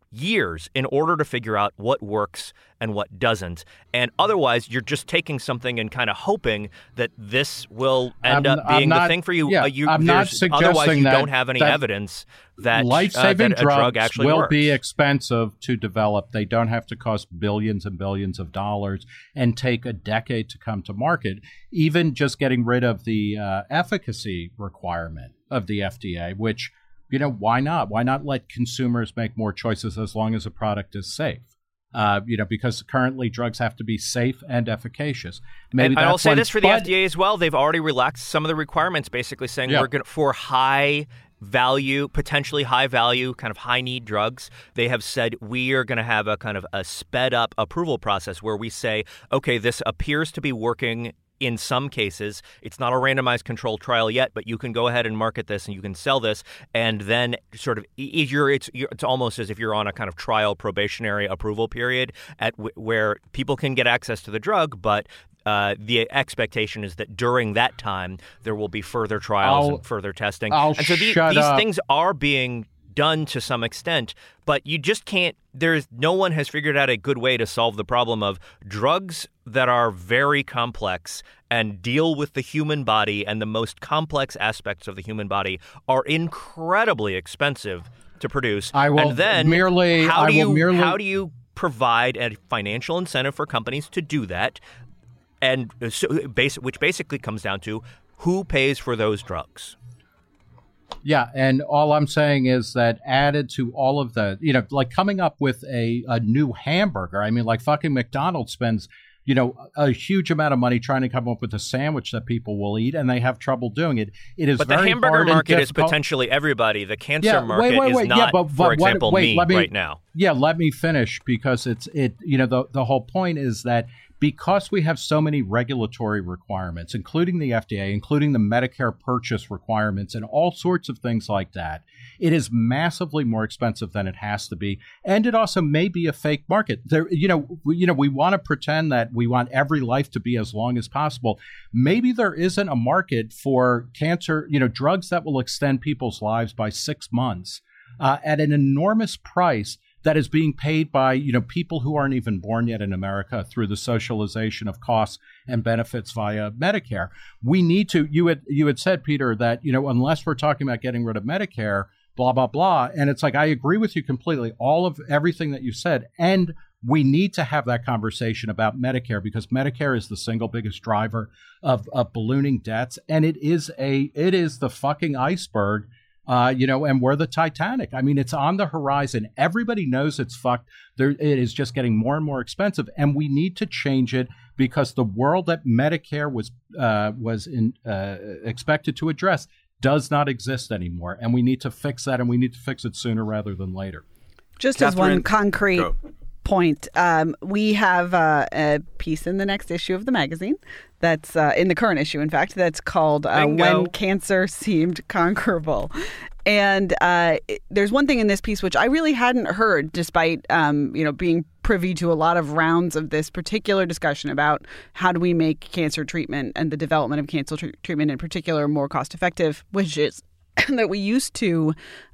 years in order to figure out what works and what doesn't. And otherwise, you're just taking something and kind of hoping that this will end up being the thing for you. Yeah, I'm not suggesting otherwise, you that, don't have any evidence that life-saving that a drug actually will works. be expensive to develop. They don't have to cost billions and billions of dollars and take a decade to come to market. Even just getting rid of the efficacy requirement of the FDA, which, why not? Why not let consumers make more choices as long as a product is safe? Because currently drugs have to be safe and efficacious. And I'll say this for the FDA as well. They've already relaxed some of the requirements, basically saying we're going to, for high value, potentially high value, kind of high need drugs, they have said we are going to have a kind of a sped up approval process where we say, okay, this appears to be working in some cases. It's not a randomized controlled trial yet, but you can go ahead and market this and you can sell this. And then sort of it's almost as if you're on a kind of trial probationary approval period where people can get access to the drug, but the expectation is that during that time, there will be further trials and further testing. And so these things are being done to some extent, but you just can't. No one has figured out a good way to solve the problem of drugs that are very complex and deal with the human body, and the most complex aspects of the human body are incredibly expensive to produce. How do you provide a financial incentive for companies to do that? And which basically comes down to who pays for those drugs. Yeah, and all I'm saying is that added to all of the, like coming up with a new hamburger. I mean, like fucking McDonald's spends, a huge amount of money trying to come up with a sandwich that people will eat, and they have trouble doing it. It is but very the hamburger hard market and is potentially everybody. The cancer market is not, me right now. Yeah, let me finish, because the whole point is that because we have so many regulatory requirements, including the FDA, including the Medicare purchase requirements and all sorts of things like that, it is massively more expensive than it has to be. And it also may be a fake market. We want to pretend that we want every life to be as long as possible. Maybe there isn't a market for cancer, drugs that will extend people's lives by 6 months at an enormous price that is being paid by, people who aren't even born yet in America through the socialization of costs and benefits via Medicare. We need to, you had said, Peter, that, unless we're talking about getting rid of Medicare, blah, blah, blah. And it's like, I agree with you completely, all of everything that you said. And we need to have that conversation about Medicare, because Medicare is the single biggest driver of ballooning debts. And it is the fucking iceberg. And we're the Titanic. I mean, it's on the horizon. Everybody knows it's fucked. It is just getting more and more expensive, and we need to change it, because the world that Medicare was expected to address does not exist anymore, and we need to fix that, and we need to fix it sooner rather than later. Just Catherine, as one concrete point, we have a piece in the next issue of the magazine that's in the current issue, in fact, that's called When Cancer Seemed Conquerable. And there's one thing in this piece which I really hadn't heard, despite being privy to a lot of rounds of this particular discussion about how do we make cancer treatment and the development of cancer treatment in particular more cost effective, which is that we used to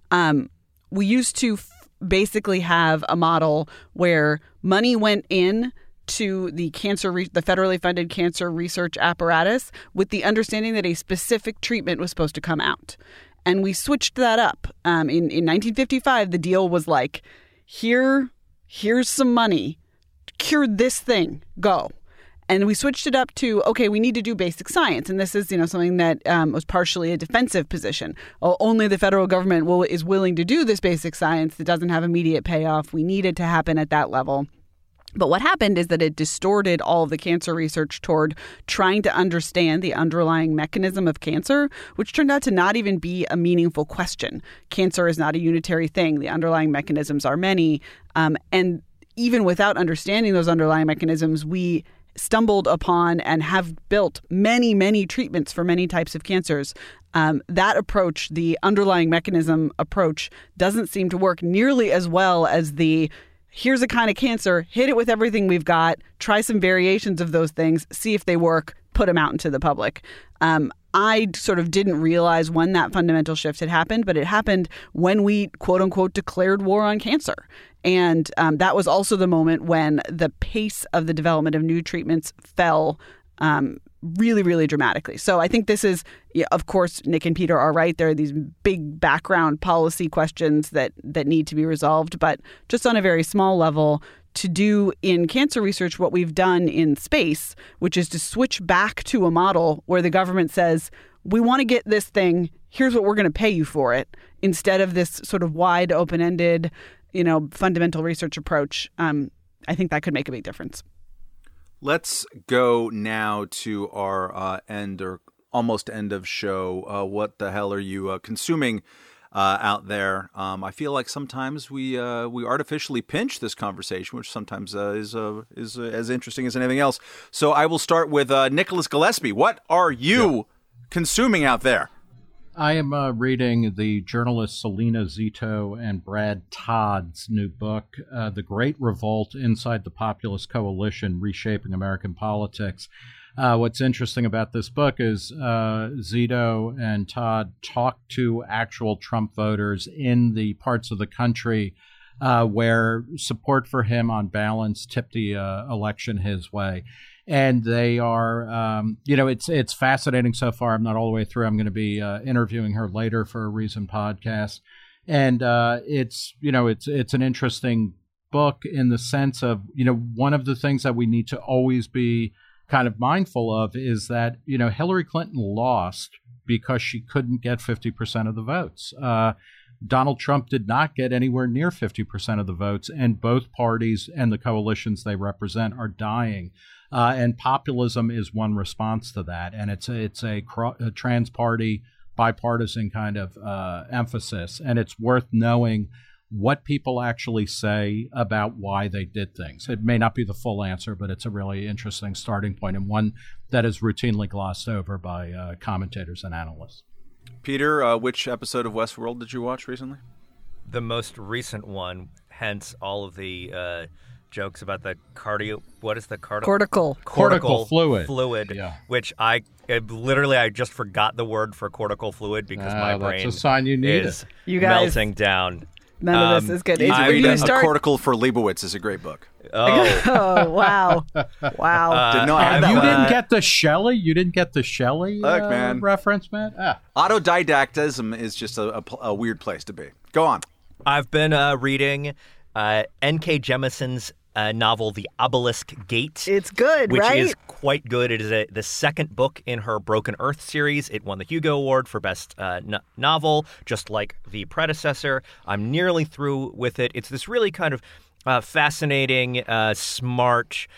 basically have a model where money went in to the the federally funded cancer research apparatus with the understanding that a specific treatment was supposed to come out. And we switched that up. In 1955, the deal was like, here's some money, cure this thing, go. And we switched it up to, okay, we need to do basic science. And this is, something that was partially a defensive position. Only the federal government is willing to do this basic science that doesn't have immediate payoff. We need it to happen at that level. But what happened is that it distorted all of the cancer research toward trying to understand the underlying mechanism of cancer, which turned out to not even be a meaningful question. Cancer is not a unitary thing. The underlying mechanisms are many. And even without understanding those underlying mechanisms, we stumbled upon and have built many, many treatments for many types of cancers. That approach, the underlying mechanism approach, doesn't seem to work nearly as well as the here's a kind of cancer, hit it with everything we've got, try some variations of those things, see if they work, put them out into the public. I sort of didn't realize when that fundamental shift had happened, but it happened when we, quote unquote, declared war on cancer. And that was also the moment when the pace of the development of new treatments fell really, really dramatically. So I think this is, of course, Nick and Peter are right. There are these big background policy questions that need to be resolved. But just on a very small level, to do in cancer research what we've done in space, which is to switch back to a model where the government says, we want to get this thing, here's what we're going to pay you for it, instead of this sort of wide, open-ended, fundamental research approach. I think that could make a big difference. Let's go now to our end or almost end of show. What the hell are you consuming out there? I feel like sometimes we artificially pinch this conversation, which sometimes is as interesting as anything else. So I will start with Nicholas Gillespie. What are you consuming out there? I am reading the journalists Selena Zito and Brad Todd's new book, The Great Revolt Inside the Populist Coalition, Reshaping American Politics. What's interesting about this book is Zito and Todd talk to actual Trump voters in the parts of the country where support for him on balance tipped the election his way. And they are, it's fascinating so far. I'm not all the way through. I'm going to be interviewing her later for a Reason podcast. And it's an interesting book in the sense of, one of the things that we need to always be kind of mindful of is that, Hillary Clinton lost because she couldn't get 50% of the votes. Donald Trump did not get anywhere near 50% of the votes, and both parties and the coalitions they represent are dying. And populism is one response to that. And it's a trans-party, bipartisan kind of emphasis. And it's worth knowing what people actually say about why they did things. It may not be the full answer, but it's a really interesting starting point and one that is routinely glossed over by commentators and analysts. Peter, which episode of Westworld did you watch recently? The most recent one, hence all of the jokes about the cortical fluid, yeah. Which I just forgot the word for cortical fluid because my brain that's a sign you need is melting down. None of this is good. A Cortical for Leibowitz is a great book. Oh, oh wow. Did not have that you one. didn't get the Shelley? You didn't get the Shelley man. reference, man? Autodidactism is just a weird place to be. Go on. I've been reading N.K. Jemisin's novel, The Obelisk Gate. It's good, which right? Which is quite good. It is the second book in her Broken Earth series. It won the Hugo Award for Best Novel, just like the predecessor. I'm nearly through with it. It's this really kind of fascinating, smart,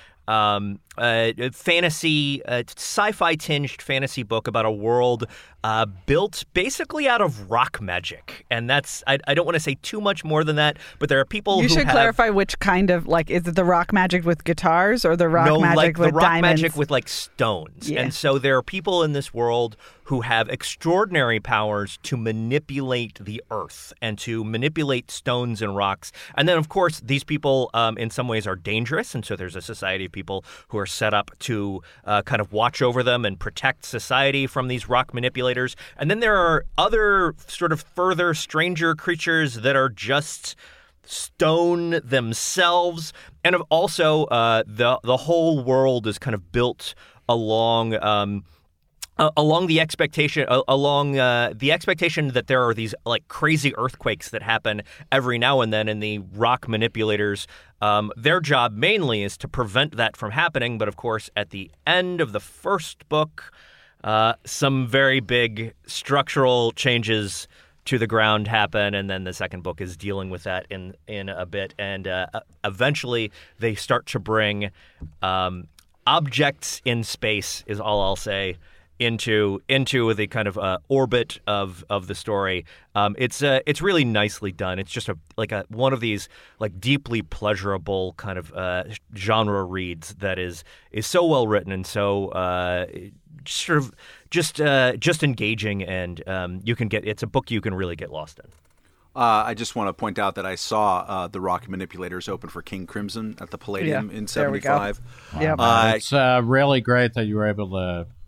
fantasy, sci-fi tinged fantasy book about a world built basically out of rock magic. And that's, I don't want to say too much more than that, but there are people You should clarify which kind of, is it the rock magic with guitars or the rock magic with diamonds? No, the rock magic with stones. Yeah. And so there are people in this world who have extraordinary powers to manipulate the earth and to manipulate stones and rocks. And then, of course, these people in some ways are dangerous. And so there's a society of people who are set up to kind of watch over them and protect society from these rock manipulators. And then there are other sort of further stranger creatures that are just stone themselves. And also the whole world is kind of built along the expectation that there are these crazy earthquakes that happen every now and then, and the rock manipulators, their job mainly is to prevent that from happening. But of course, at the end of the first book, some very big structural changes to the ground happen, and then the second book is dealing with that in a bit, and eventually they start to bring objects in space, is all I'll say, into the kind of orbit of the story. It's really nicely done. It's just one of these deeply pleasurable kind of genre reads that is so well written and so sort of just engaging, and it's a book you can really get lost in. I just want to point out that I saw the rock manipulators open for King Crimson at the Palladium in '75. Yeah, it's really great that you were able to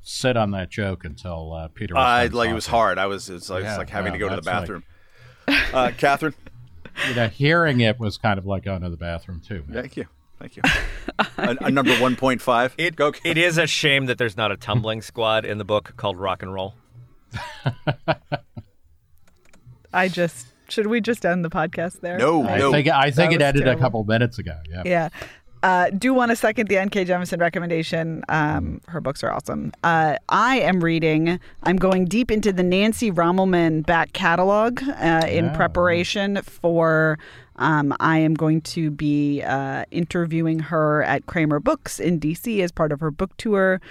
sit on that joke until Peter. It was hard. It's like having to go to the bathroom. Catherine, hearing it was kind of like going to the bathroom too. Man. Thank you. A number 1.5. It is a shame that there's not a tumbling squad in the book called Rock and Roll. Should we just end the podcast there? No. I think it ended terrible. A couple minutes ago. Yeah. Do want to second the N.K. Jemisin recommendation. Her books are awesome. I'm going deep into the Nancy Rommelmann back catalog in preparation for. I am going to be interviewing her at Kramer Books in D.C. as part of her book tour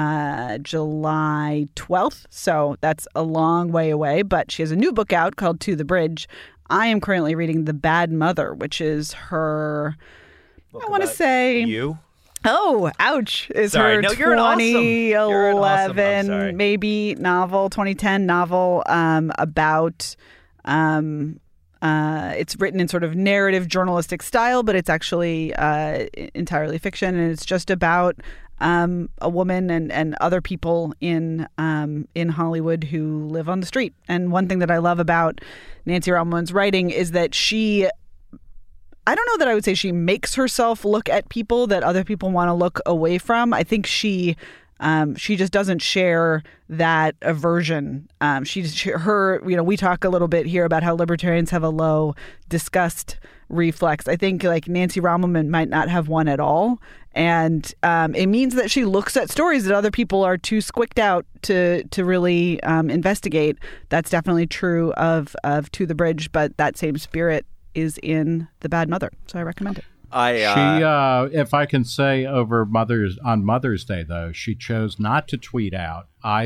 July 12th. So that's a long way away, but she has a new book out called To the Bridge. I am currently reading The Bad Mother, which is her... I want to say you. Oh, ouch! Is her 2011 maybe novel, 2010 novel about. It's written in sort of narrative journalistic style, but it's actually entirely fiction, and it's just about a woman and other people in Hollywood who live on the street. And one thing that I love about Nancy Rommelmann's writing is that I don't know that I would say she makes herself look at people that other people want to look away from. I think she just doesn't share that aversion. We talk a little bit here about how libertarians have a low disgust reflex. I think like Nancy Rommelmann might not have one at all. And it means that she looks at stories that other people are too squicked out to really investigate. That's definitely true of To the Bridge, but that same spirit is in The Bad Mother, so I recommend it. If I can say, on Mother's Day, though, she chose not to tweet out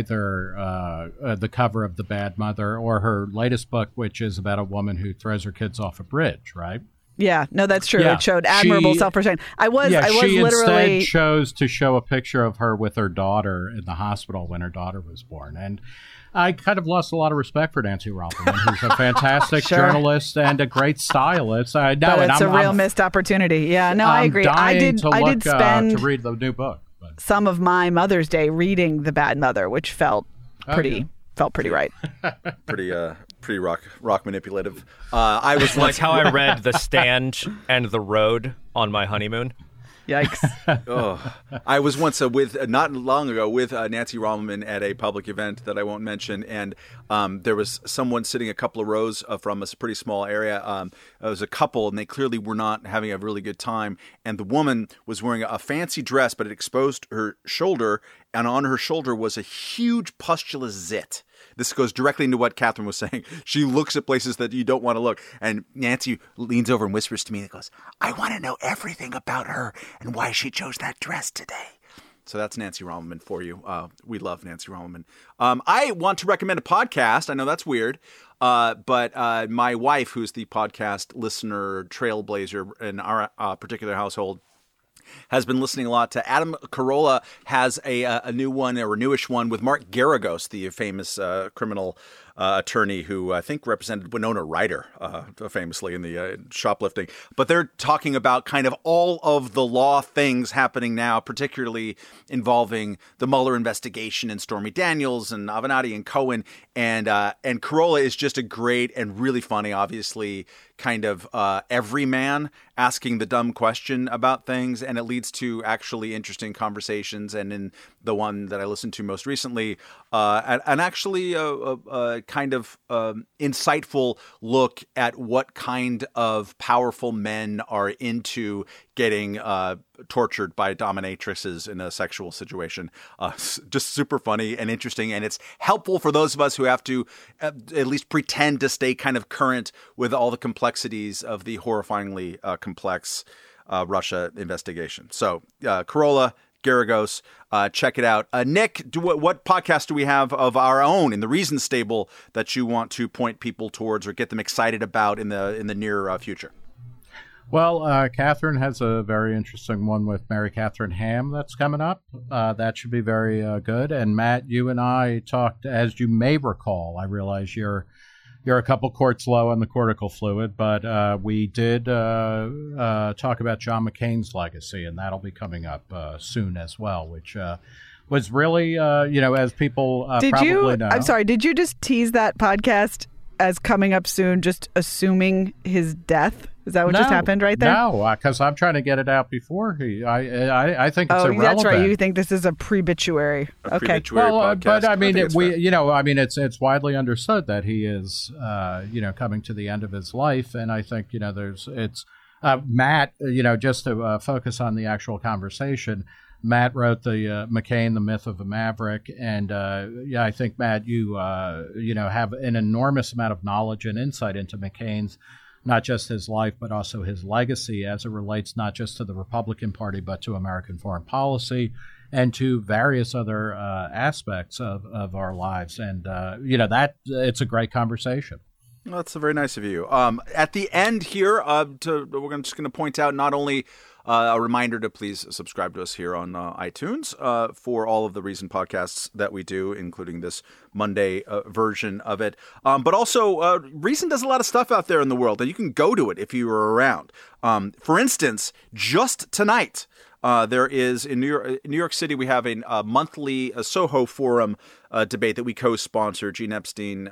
either the cover of The Bad Mother or her latest book, which is about a woman who throws her kids off a bridge, right? Yeah, no, that's true. Yeah. It showed admirable self-restraint. I was she literally instead chose to show a picture of her with her daughter in the hospital when her daughter was born, and I kind of lost a lot of respect for Nancy Rommelmann, who's a fantastic journalist and a great stylist. But it's a real missed opportunity. Yeah, no, I agree. I did spend to read the new book. But some of my Mother's Day reading The Bad Mother, which felt pretty right. Pretty rock manipulative. I was like how I read The Stand and The Road on my honeymoon. Yikes. I was once not long ago with Nancy Rommelmann at a public event that I won't mention, and there was someone sitting a couple of rows from us, a pretty small area. It was a couple, and they clearly were not having a really good time, and the woman was wearing a fancy dress, but it exposed her shoulder, and on her shoulder was a huge pustulous zit. This goes directly into what Catherine was saying. She looks at places that you don't want to look. And Nancy leans over and whispers to me and goes, I want to know everything about her and why she chose that dress today. So that's Nancy Rommelmann for you. We love Nancy Rommelmann. I want to recommend a podcast. I know that's weird. But my wife, who's the podcast listener trailblazer in our particular household, has been listening a lot to Adam Carolla. Has a new one or a newish one with Mark Geragos, the famous criminal attorney who I think represented Winona Ryder famously in the shoplifting. But they're talking about kind of all of the law things happening now, particularly involving the Mueller investigation and Stormy Daniels and Avenatti and Cohen. And Carolla is just a great and really funny, obviously, kind of everyman asking the dumb question about things, and it leads to actually interesting conversations. And in the one that I listened to most recently, and actually a kind of insightful look at what kind of powerful men are into getting tortured by dominatrixes in a sexual situation. Just super funny and interesting, and it's helpful for those of us who have to at least pretend to stay kind of current with all the complexities of the horrifyingly complex Russia investigation. So Carolla, Geragos, check it out. Nick, what podcast do we have of our own in the Reason stable that you want to point people towards or get them excited about in the near future? Well, Catherine has a very interesting one with Mary Catherine Ham that's coming up. That should be very good. And Matt, you and I talked, as you may recall, I realize you're a couple quarts low on the cortical fluid, but we did talk about John McCain's legacy, and that'll be coming up soon as well, which was really, as people probably know. I'm sorry, did you just tease that podcast as coming up soon, just assuming his death? Is that what just happened right there? No, because I'm trying to get it out before he. I think it's irrelevant. That's right. You think this is a pre-bituary? Okay. Podcast. But I mean, it's widely understood that he is, coming to the end of his life, and I think Matt. Just to focus on the actual conversation. Matt wrote the McCain, the Myth of a Maverick, and I think Matt, you have an enormous amount of knowledge and insight into McCain's, not just his life, but also his legacy as it relates not just to the Republican Party, but to American foreign policy and to various other aspects of our lives. And, it's a great conversation. Well, that's very nice of you. At the end here, we're just going to point out not only a reminder to please subscribe to us here on iTunes for all of the Reason podcasts that we do, including this Monday version of it. But also, Reason does a lot of stuff out there in the world, and you can go to it if you were around. For instance, just tonight, there is in New York City, we have a monthly Soho Forum debate that we co-sponsor. Gene Epstein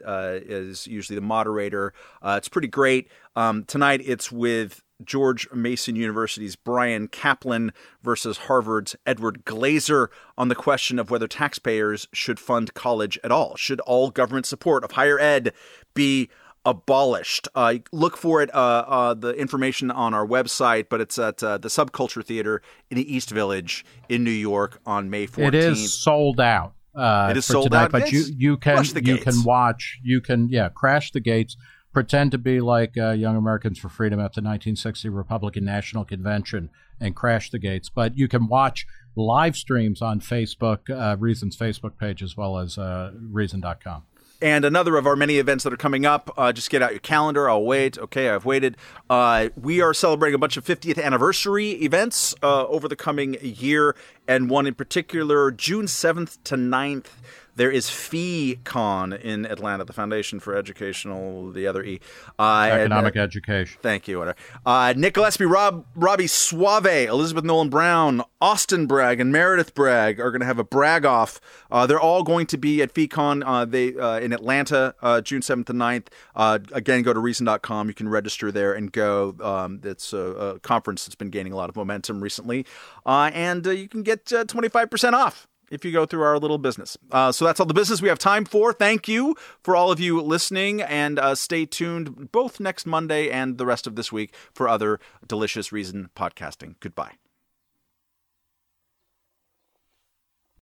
is usually the moderator. It's pretty great. Tonight, it's with George Mason University's Brian Kaplan versus Harvard's Edward Glaser on the question of whether taxpayers should fund college at all. Should all government support of higher ed be abolished? Look for it, the information on our website, but it's at the Subculture Theater in the East Village in New York on May 14th. It is sold out. It is sold out, but you can watch. You can crash the gates. Pretend to be like Young Americans for Freedom at the 1960 Republican National Convention and crash the gates. But you can watch live streams on Facebook, Reason's Facebook page, as well as Reason.com. And another of our many events that are coming up, just get out your calendar. I'll wait. Okay, I've waited. We are celebrating a bunch of 50th anniversary events over the coming year, and one in particular, June 7th to 9th. There is FEEcon in Atlanta, the Foundation for Educational, the other E. Economic Education. Thank you. Nick Gillespie, Robbie Suave, Elizabeth Nolan Brown, Austin Bragg, and Meredith Bragg are going to have a brag-off. They're all going to be at FEEcon in Atlanta, June 7th to 9th. Again, go to Reason.com. You can register there and go. It's a conference that's been gaining a lot of momentum recently. And you can get 25% off if you go through our little business. So that's all the business we have time for. Thank you for all of you listening, and stay tuned both next Monday and the rest of this week for other delicious Reason podcasting. Goodbye.